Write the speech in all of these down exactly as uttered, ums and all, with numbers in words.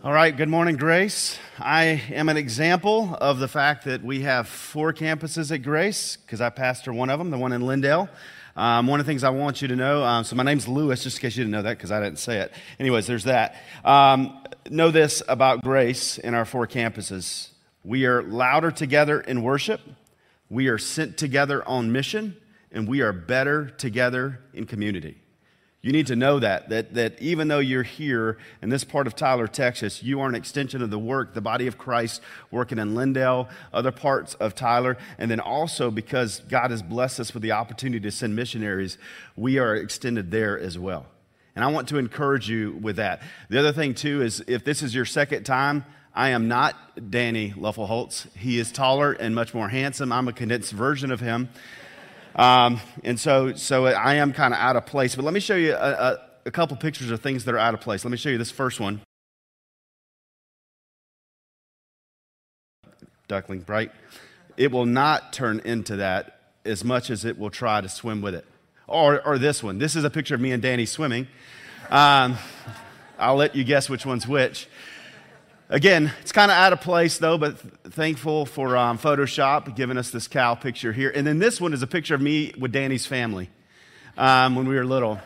All right, good morning, Grace. I am an example of the fact that we have four campuses at Grace because I pastor one of them, the one in Lindale. Um, one of the things I want you to know, um, so my name's Lewis, just in case you didn't know that because I didn't say it. Anyways, there's that. Um, know this about Grace in our four campuses. We are louder together in worship, we are sent together on mission, and we are better together in community. You need to know that, that, that even though you're here in this part of Tyler, Texas, you are an extension of the work, the body of Christ working in Lindale, other parts of Tyler, and then also because God has blessed us with the opportunity to send missionaries, we are extended there as well. And I want to encourage you with that. The other thing, too, is if this is your second time, I am not Danny Luffel-Holtz. He is taller and much more handsome. I'm a condensed version of him. Um, and so, so I am kind of out of place. But let me show you a, a, a couple pictures of things that are out of place. Let me show you this first one. Duckling, right? It will not turn into that as much as it will try to swim with it. Or, or this one. This is a picture of me and Danny swimming. Um, I'll let you guess which one's which. Again, it's kind of out of place, though, but th- thankful for um, Photoshop giving us this cow picture here. And then this one is a picture of me with Danny's family um, when we were little.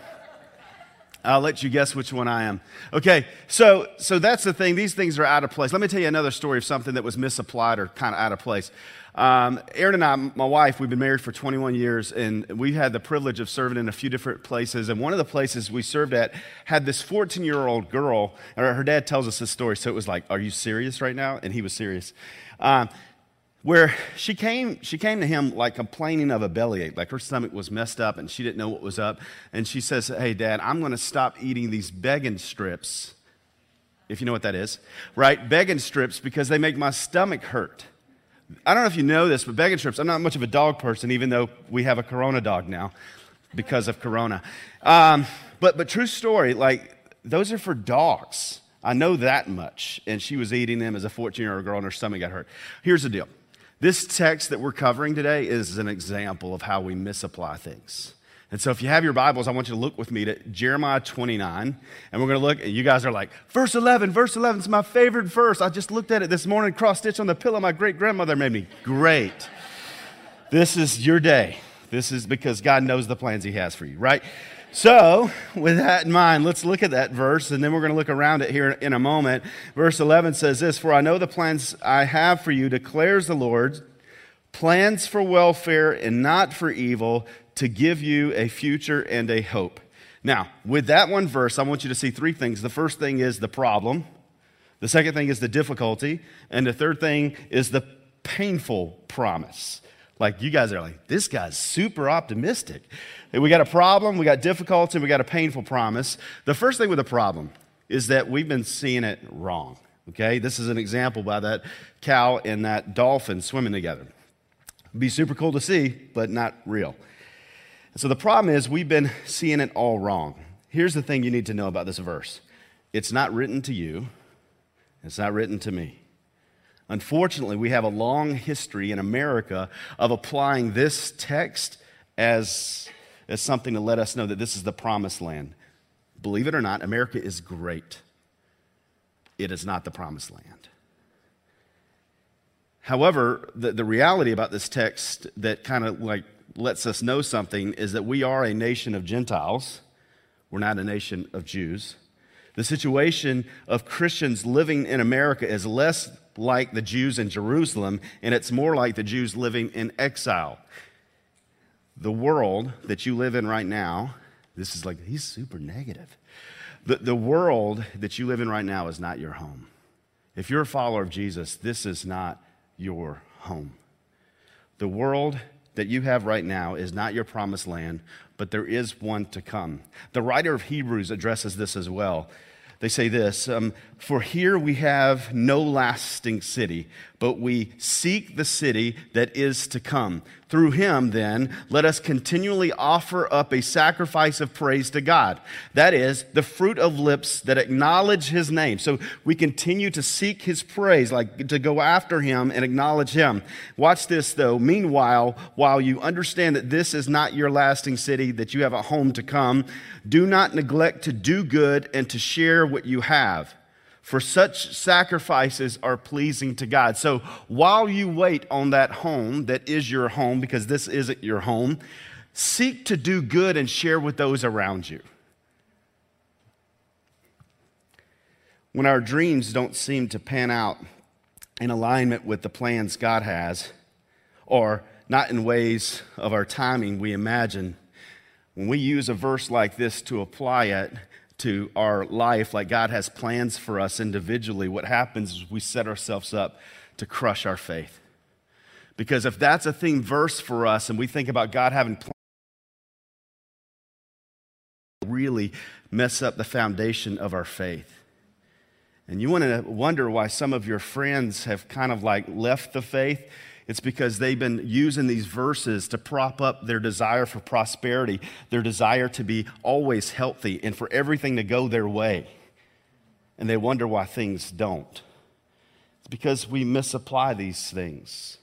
I'll let you guess which one I am. Okay, so so that's the thing. These things are out of place. Let me tell you another story of something that was misapplied or kind of out of place. Um, Erin and I, my wife, we've been married for twenty-one years, and we've had the privilege of serving in a few different places. And one of the places we served at had this fourteen-year-old girl, or her dad tells us this story, so it was like, are you serious right now? And he was serious. Um, where she came she came to him like complaining of a bellyache, like her stomach was messed up and she didn't know what was up. And she says, hey, Dad, I'm going to stop eating these Beggin' strips, if you know what that is, right? Beggin' strips because they make my stomach hurt. I don't know if you know this, but Beggin' strips, I'm not much of a dog person, even though we have a Corona dog now because of Corona. Um, but, but true story, like those are for dogs. I know that much. And she was eating them as a fourteen-year-old girl and her stomach got hurt. Here's the deal. This text that we're covering today is an example of how we misapply things. And so if you have your Bibles, I want you to look with me to Jeremiah twenty-nine. And we're going to look, and you guys are like, verse eleven, verse eleven is my favorite verse. I just looked at it this morning, cross-stitched on the pillow my great-grandmother made me. Great. This is your day. This is because God knows the plans he has for you, right? So, with that in mind, let's look at that verse, and then we're going to look around it here in a moment. Verse eleven says this, for I know the plans I have for you, declares the Lord, plans for welfare and not for evil, to give you a future and a hope. Now, with that one verse, I want you to see three things. The first thing is the problem. The second thing is the difficulty. And the third thing is the painful promise. Like, you guys are like, this guy's super optimistic. We got a problem, we got difficulty, we got a painful promise. The first thing with the problem is that we've been seeing it wrong, okay? This is an example by that cow and that dolphin swimming together. It'd be super cool to see, but not real. So the problem is we've been seeing it all wrong. Here's the thing you need to know about this verse. It's not written to you. It's not written to me. Unfortunately, we have a long history in America of applying this text as, as something to let us know that this is the promised land. Believe it or not, America is great. It is not the promised land. However, the, the reality about this text that kind of like lets us know something is that we are a nation of Gentiles. We're not a nation of Jews. The situation of Christians living in America is less like the Jews in Jerusalem, and it's more like the Jews living in exile. The world that you live in right now, this is like, he's super negative. The, the world that you live in right now is not your home. If you're a follower of Jesus, this is not your home. The world that you have right now is not your promised land, but there is one to come. The writer of Hebrews addresses this as well. They say this, um, for here we have no lasting city, but we seek the city that is to come. Through him, then, let us continually offer up a sacrifice of praise to God. That is, the fruit of lips that acknowledge his name. So we continue to seek his praise, like to go after him and acknowledge him. Watch this, though. Meanwhile, while you understand that this is not your lasting city, that you have a home to come, do not neglect to do good and to share what you have. For such sacrifices are pleasing to God. So while you wait on that home that is your home, because this isn't your home, seek to do good and share with those around you. When our dreams don't seem to pan out in alignment with the plans God has, or not in ways of our timing we imagine, when we use a verse like this to apply it to our life, like God has plans for us individually, what happens is we set ourselves up to crush our faith. Because if that's a theme verse for us and we think about God having plans, really mess up the foundation of our faith. And you want to wonder why some of your friends have kind of like left the faith. It's because they've been using these verses to prop up their desire for prosperity, their desire to be always healthy and for everything to go their way. And they wonder why things don't. It's because we misapply these things.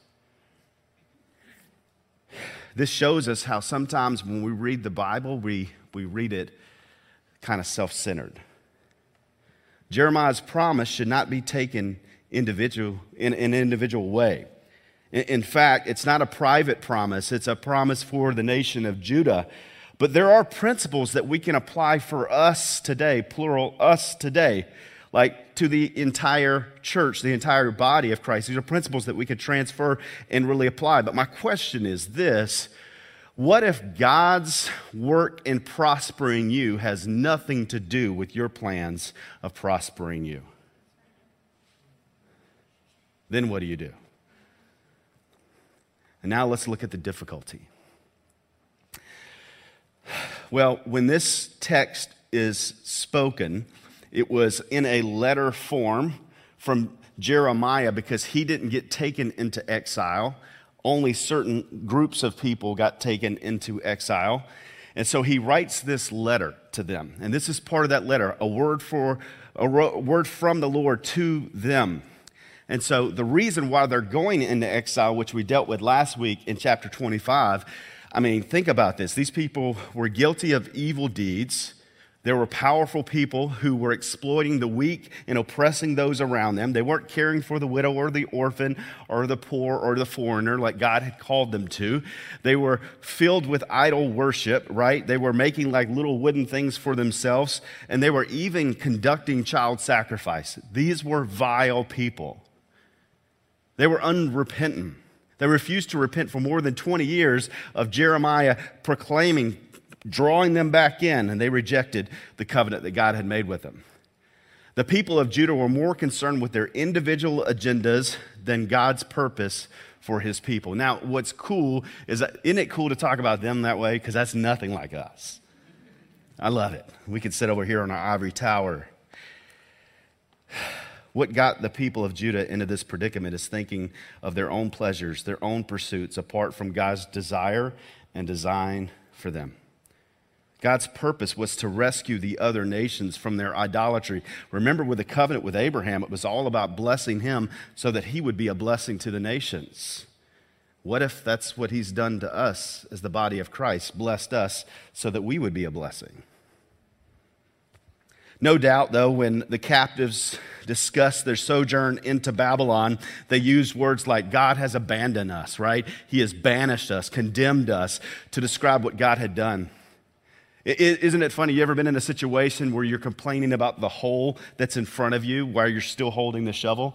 This shows us how sometimes when we read the Bible, we, we read it kind of self-centered. Jeremiah's promise should not be taken individual in an individual way. In fact, it's not a private promise. It's a promise for the nation of Judah. But there are principles that we can apply for us today, plural, us today, like to the entire church, the entire body of Christ. These are principles that we could transfer and really apply. But my question is this: what if God's work in prospering you has nothing to do with your plans of prospering you? Then what do you do? And now let's look at the difficulty. Well, when this text is spoken, it was in a letter form from Jeremiah because he didn't get taken into exile. Only certain groups of people got taken into exile. And so he writes this letter to them. And this is part of that letter, a word for a word from the Lord to them. And so the reason why they're going into exile, which we dealt with last week in chapter twenty-five, I mean, think about this. These people were guilty of evil deeds. There were powerful people who were exploiting the weak and oppressing those around them. They weren't caring for the widow or the orphan or the poor or the foreigner like God had called them to. They were filled with idol worship, right? They were making like little wooden things for themselves, and they were even conducting child sacrifice. These were vile people. They were unrepentant. They refused to repent for more than twenty years of Jeremiah proclaiming, drawing them back in, and they rejected the covenant that God had made with them. The people of Judah were more concerned with their individual agendas than God's purpose for his people. Now, what's cool is that, isn't it cool to talk about them that way? Because that's nothing like us. I love it. We could sit over here on our ivory tower. What got the people of Judah into this predicament is thinking of their own pleasures, their own pursuits, apart from God's desire and design for them. God's purpose was to rescue the other nations from their idolatry. Remember, with the covenant with Abraham, it was all about blessing him so that he would be a blessing to the nations. What if that's what he's done to us as the body of Christ, blessed us so that we would be a blessing? No doubt, though, when the captives discussed their sojourn into Babylon, they used words like, God has abandoned us, right? He has banished us, condemned us, to describe what God had done. Isn't it funny? You ever been in a situation where you're complaining about the hole that's in front of you while you're still holding the shovel?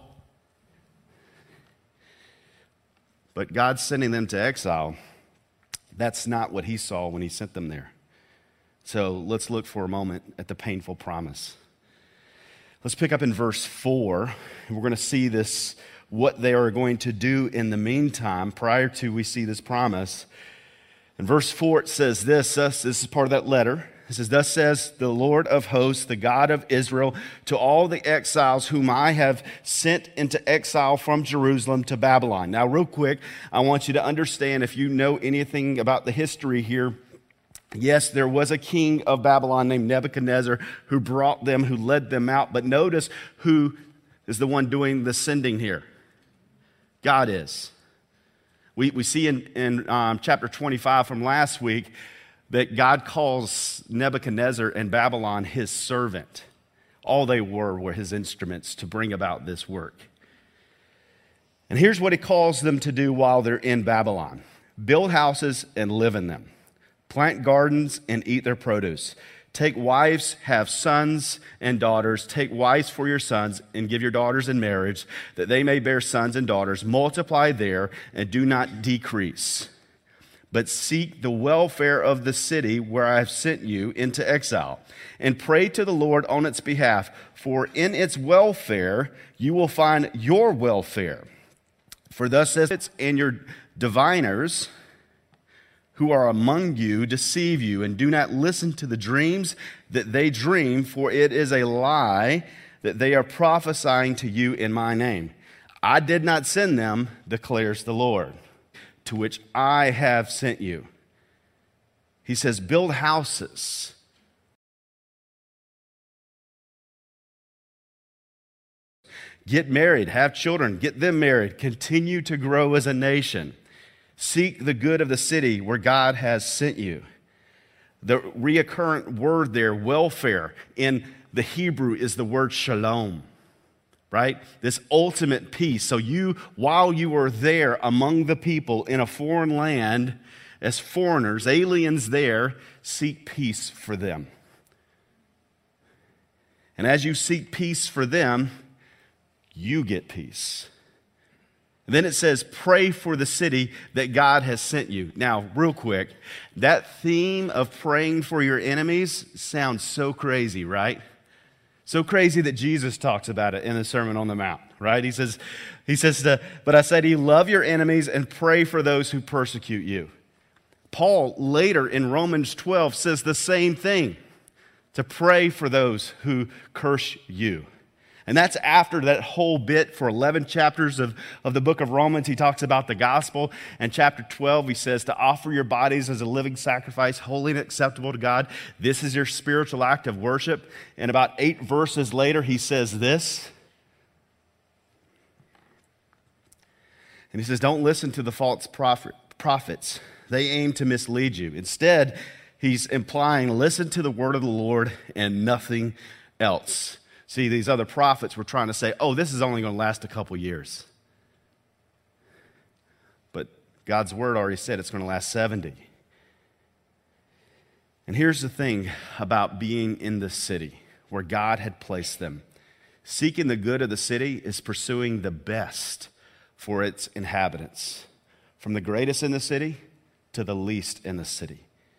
But God sending them to exile, that's not what he saw when he sent them there. So let's look for a moment at the painful promise. Let's pick up in verse four. We're going to see this, what they are going to do in the meantime, prior to we see this promise. In verse four, it says this, this is part of that letter. It says, thus says the Lord of hosts, the God of Israel, to all the exiles whom I have sent into exile from Jerusalem to Babylon. Now, real quick, I want you to understand, if you know anything about the history here, yes, there was a king of Babylon named Nebuchadnezzar who brought them, who led them out. But notice who is the one doing the sending here. God is. We, we see in, in um, chapter twenty-five from last week that God calls Nebuchadnezzar and Babylon his servant. All they were were his instruments to bring about this work. And here's what he calls them to do while they're in Babylon. Build houses and live in them. Plant gardens and eat their produce. Take wives, have sons and daughters. Take wives for your sons and give your daughters in marriage, that they may bear sons and daughters. Multiply there and do not decrease. But seek the welfare of the city where I have sent you into exile, and pray to the Lord on its behalf, for in its welfare you will find your welfare. For thus says it, and your diviners who are among you deceive you, and do not listen to the dreams that they dream, for it is a lie that they are prophesying to you in my name. I did not send them, declares the Lord, to which I have sent you. He says, build houses. Get married, have children, get them married, continue to grow as a nation. Seek the good of the city where God has sent you. The reoccurrent word there, welfare, in the Hebrew is the word shalom, right? This ultimate peace. So you, while you are there among the people in a foreign land, as foreigners, aliens there, seek peace for them. And as you seek peace for them, you get peace. And then it says, pray for the city that God has sent you. Now, real quick, that theme of praying for your enemies sounds so crazy, right? So crazy that Jesus talks about it in the Sermon on the Mount, right? He says, he says, to, but I say to you, love your enemies and pray for those who persecute you. Paul later in Romans twelve says the same thing, to pray for those who curse you. And that's after that whole bit for eleven chapters of, of the book of Romans. He talks about the gospel. And chapter twelve, he says to offer your bodies as a living sacrifice, holy and acceptable to God. This is your spiritual act of worship. And about eight verses later, he says this. And he says, don't listen to the false prophet, prophets. They aim to mislead you. Instead, he's implying, listen to the word of the Lord and nothing else. See, these other prophets were trying to say, oh, this is only going to last a couple years. But God's word already said it's going to last seventy. And here's the thing about being in the city where God had placed them. Seeking the good of the city is pursuing the best for its inhabitants, from the greatest in the city to the least in the city.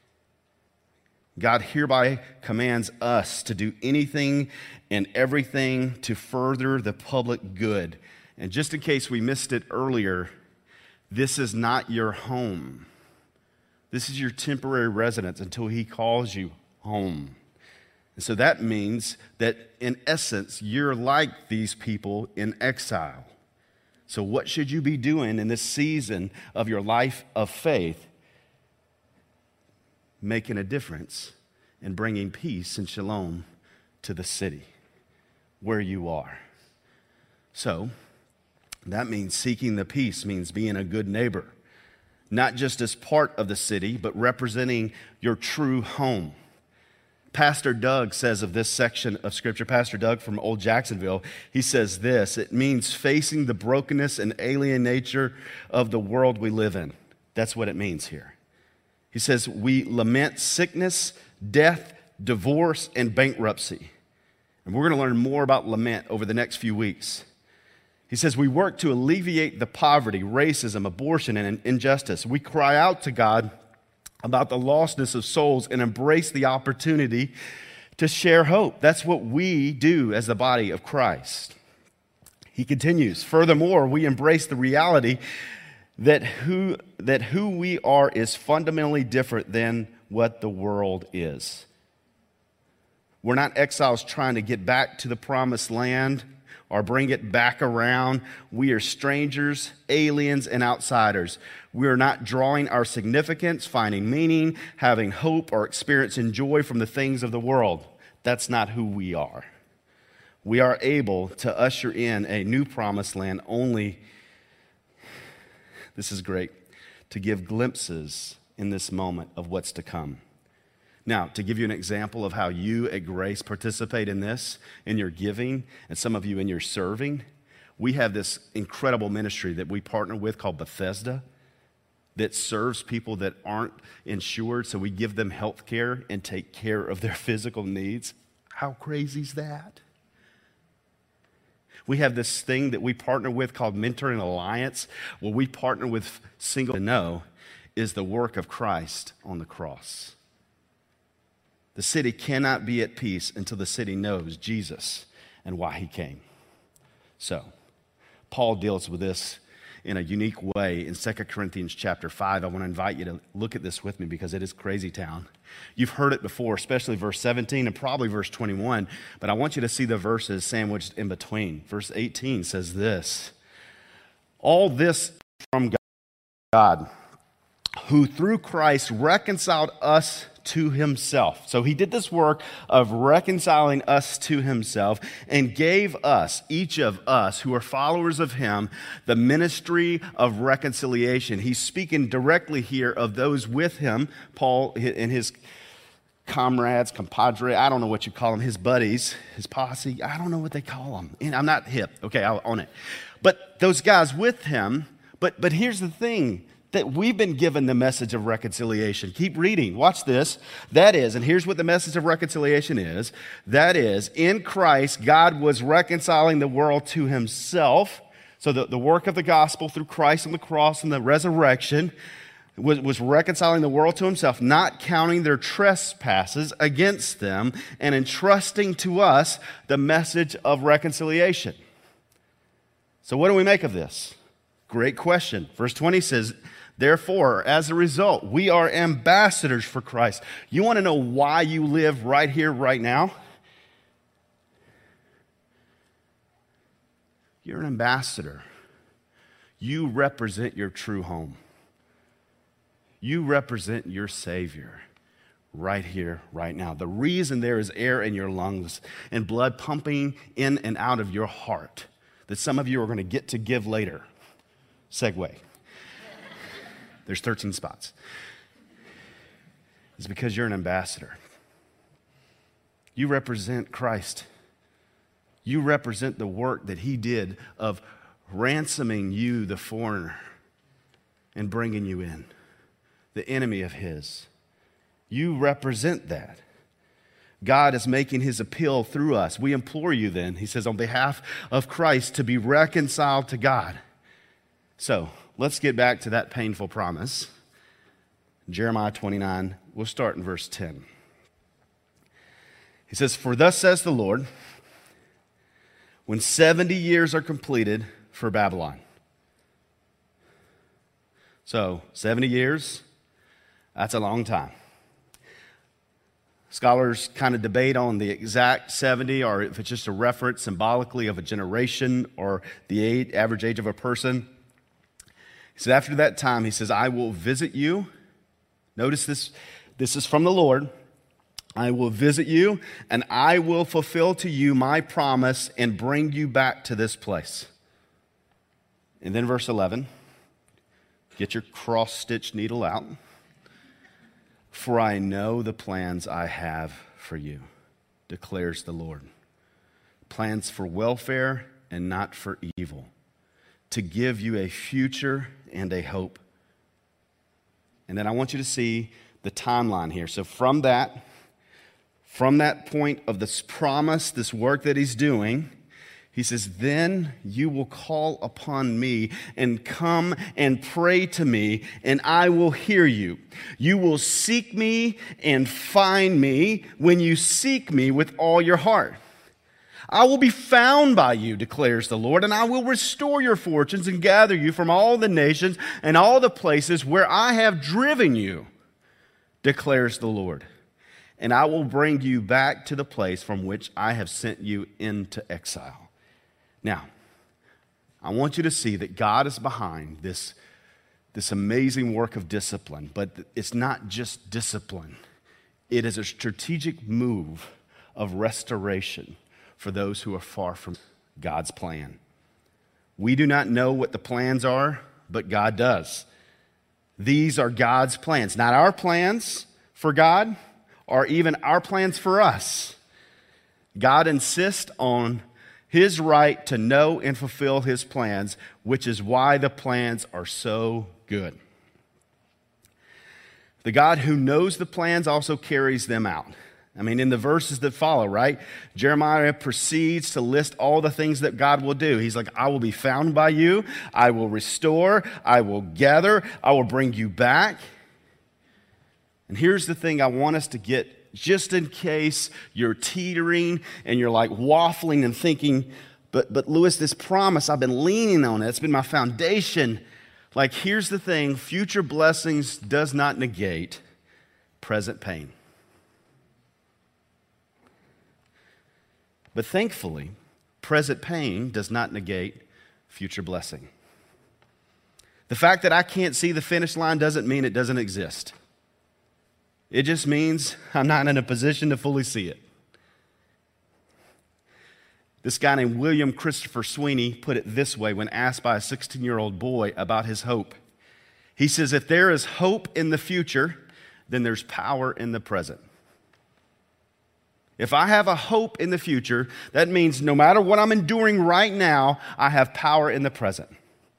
God hereby commands us to do anything and everything to further the public good. And just in case we missed it earlier, this is not your home. This is your temporary residence until he calls you home. And so that means that in essence, you're like these people in exile. So what should you be doing in this season of your life of faith? Making a difference and bringing peace and shalom to the city where you are. So that means seeking the peace means being a good neighbor, not just as part of the city, but representing your true home. Pastor Doug says of this section of Scripture, Pastor Doug from Old Jacksonville, he says this, it means facing the brokenness and alien nature of the world we live in. That's what it means here. He says, we lament sickness, death, divorce, and bankruptcy. And we're going to learn more about lament over the next few weeks. He says, we work to alleviate the poverty, racism, abortion, and injustice. We cry out to God about the lostness of souls and embrace the opportunity to share hope. That's what we do as the body of Christ. He continues, furthermore, we embrace the reality that who, that who we are is fundamentally different than what the world is. We're not exiles trying to get back to the promised land or bring it back around. We are strangers, aliens, and outsiders. We are not drawing our significance, finding meaning, having hope, or experiencing joy from the things of the world. That's not who we are. We are able to usher in a new promised land only, this is great, to give glimpses in this moment of what's to come. Now, to give you an example of how you at Grace participate in this, in your giving, and some of you in your serving, we have this incredible ministry that we partner with called Bethesda that serves people that aren't insured, so we give them health care and take care of their physical needs. How crazy is that? We have this thing that we partner with called Mentoring Alliance, where we partner with single to know is the work of Christ on the cross. The city cannot be at peace until the city knows Jesus and why he came. So, Paul deals with this in a unique way in Second Corinthians chapter five. I want to invite you to look at this with me because it is crazy town. You've heard it before, especially verse seventeen and probably verse twenty-one, but I want you to see the verses sandwiched in between. Verse eighteen says this, all this from God, who through Christ reconciled us to himself. So he did this work of reconciling us to himself and gave us, each of us who are followers of him, the ministry of reconciliation. He's speaking directly here of those with him, Paul and his comrades, compadre, I don't know what you call them, his buddies, his posse, I don't know what they call them. And I'm not hip, okay, I'll own it. But those guys with him, but but here's the thing, that we've been given the message of reconciliation. Keep reading. Watch this. That is, and here's what the message of reconciliation is. That is, in Christ, God was reconciling the world to himself. So the, the work of the gospel through Christ on the cross and the resurrection was, was reconciling the world to himself, not counting their trespasses against them, and entrusting to us the message of reconciliation. So what do we make of this? Great question. Verse twenty says, therefore, as a result, we are ambassadors for Christ. You want to know why you live right here, right now? You're an ambassador. You represent your true home. You represent your Savior right here, right now. The reason there is air in your lungs and blood pumping in and out of your heart that some of you are going to get to give later. Segue. There's thirteen spots. It's because you're an ambassador. You represent Christ. You represent the work that he did of ransoming you, the foreigner, and bringing you in, the enemy of his. You represent that. God is making his appeal through us. We implore you then, he says, on behalf of Christ, to be reconciled to God. So, let's get back to that painful promise. Jeremiah twenty-nine, we'll start in verse ten. He says, for thus says the Lord, when seventy years are completed for Babylon. So, seventy years, that's a long time. Scholars kind of debate on the exact seventy, or if it's just a reference symbolically of a generation or the age, average age of a person. He said, after that time, he says, I will visit you. Notice this, this is from the Lord. I will visit you, and I will fulfill to you my promise and bring you back to this place. And then verse eleven, get your cross-stitch needle out. For I know the plans I have for you, declares the Lord. Plans for welfare and not for evil, to give you a future and a hope. And then I want you to see the timeline here. So from that, from that point of this promise, this work that he's doing, he says, then you will call upon me and come and pray to me, and I will hear you. You will seek me and find me when you seek me with all your heart. I will be found by you, declares the Lord, and I will restore your fortunes and gather you from all the nations and all the places where I have driven you, declares the Lord. And I will bring you back to the place from which I have sent you into exile. Now, I want you to see that God is behind this, this amazing work of discipline, but it's not just discipline. It is a strategic move of restoration for those who are far from God's plan. We do not know what the plans are, but God does. These are God's plans, not our plans for God. or even our plans for us. God insists on his right to know and fulfill his plans, which is why the plans are so good. The God who knows the plans also carries them out. I mean, in the verses that follow, right? Jeremiah proceeds to list all the things that God will do. He's like, I will be found by you. I will restore. I will gather. I will bring you back. And here's the thing I want us to get, just in case you're teetering and you're like waffling and thinking, but, but Lewis, this promise, I've been leaning on it. It's been my foundation. Like, here's the thing. Future blessings does not negate present pain. But thankfully, present pain does not negate future blessing. The fact that I can't see the finish line doesn't mean it doesn't exist. It just means I'm not in a position to fully see it. This guy named William Christopher Sweeney put it this way when asked by a sixteen-year-old boy about his hope. He says, if there is hope in the future, then there's power in the present. If I have a hope in the future, that means no matter what I'm enduring right now, I have power in the present.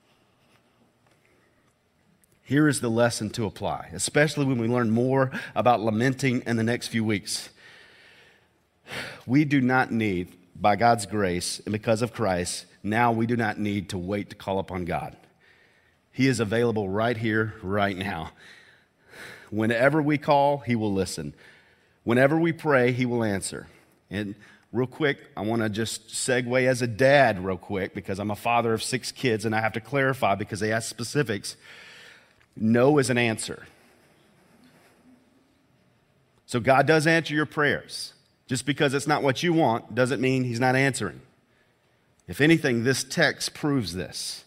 Here is the lesson to apply, especially when we learn more about lamenting in the next few weeks. We do not need, by God's grace and because of Christ, now we do not need to wait to call upon God. He is available right here, right now. Whenever we call, he will listen. Whenever we pray, he will answer. And real quick, I want to just segue as a dad real quick because I'm a father of six kids and I have to clarify because they ask specifics. No is an answer. So God does answer your prayers. Just because it's not what you want doesn't mean he's not answering. If anything, this text proves this.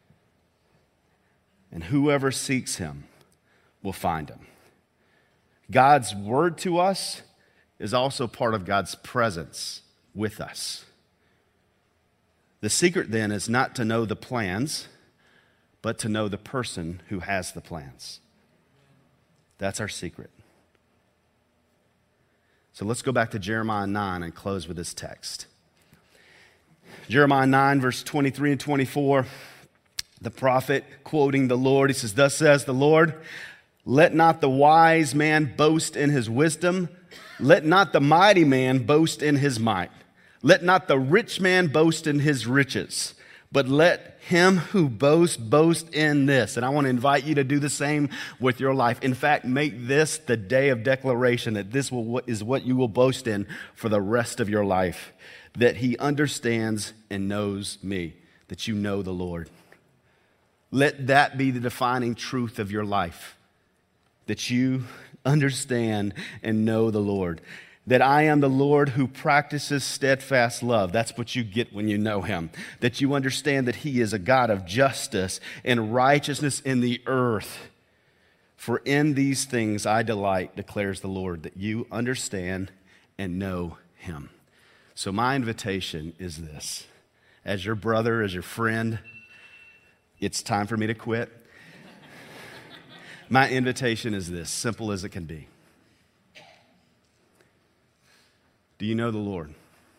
And whoever seeks him will find him. God's word to us is also part of God's presence with us. The secret then is not to know the plans, but to know the person who has the plans. That's our secret. So let's go back to Jeremiah nine and close with this text. Jeremiah nine, verse twenty-three and twenty-four, the prophet quoting the Lord, he says, thus says the Lord, let not the wise man boast in his wisdom. Let not the mighty man boast in his might. Let not the rich man boast in his riches. But let him who boasts boast in this. And I want to invite you to do the same with your life. In fact, make this the day of declaration that this will, is what you will boast in for the rest of your life. That he understands and knows me. That you know the Lord. Let that be the defining truth of your life. That you understand and know the Lord. That I am the Lord who practices steadfast love. That's what you get when you know him. That you understand that he is a God of justice and righteousness in the earth. For in these things I delight, declares the Lord, that you understand and know him. So my invitation is this. As your brother, as your friend, it's time for me to quit. My invitation is this, simple as it can be. Do you know the Lord?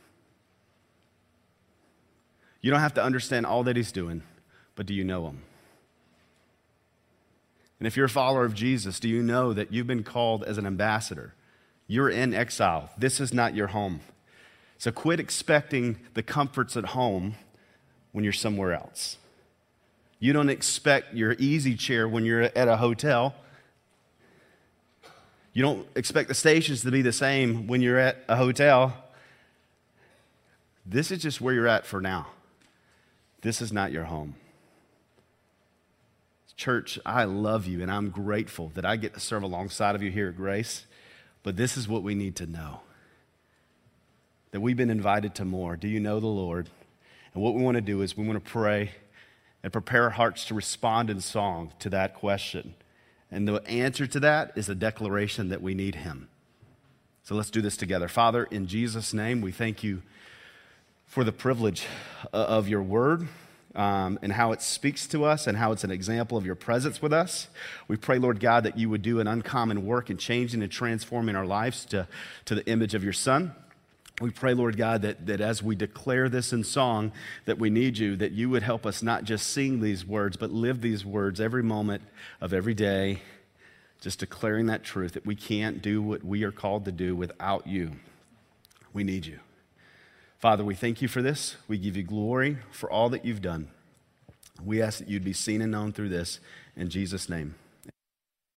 You don't have to understand all that he's doing, but do you know him? And if you're a follower of Jesus, do you know that you've been called as an ambassador? You're in exile. This is not your home. So quit expecting the comforts at home when you're somewhere else. You don't expect your easy chair when you're at a hotel. You don't expect the stations to be the same when you're at a hotel. This is just where you're at for now. This is not your home. Church, I love you and I'm grateful that I get to serve alongside of you here at Grace. But this is what we need to know. That we've been invited to more. Do you know the Lord? And what we want to do is we want to pray and prepare our hearts to respond in song to that question. And the answer to that is a declaration that we need him. So let's do this together. Father, in Jesus' name, we thank you for the privilege of your word. um, and how it speaks to us and how it's an example of your presence with us. We pray, Lord God, that you would do an uncommon work in changing and transforming our lives to, to the image of your Son. We pray, Lord God, that, that as we declare this in song, that we need you, that you would help us not just sing these words, but live these words every moment of every day, just declaring that truth, that we can't do what we are called to do without you. We need you. Father, we thank you for this. We give you glory for all that you've done. We ask that you'd be seen and known through this. In Jesus' name.